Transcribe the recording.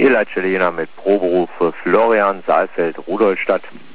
Ihr Leitstelle Jena mit Proberuf für Florian, Saalfeld, Rudolstadt.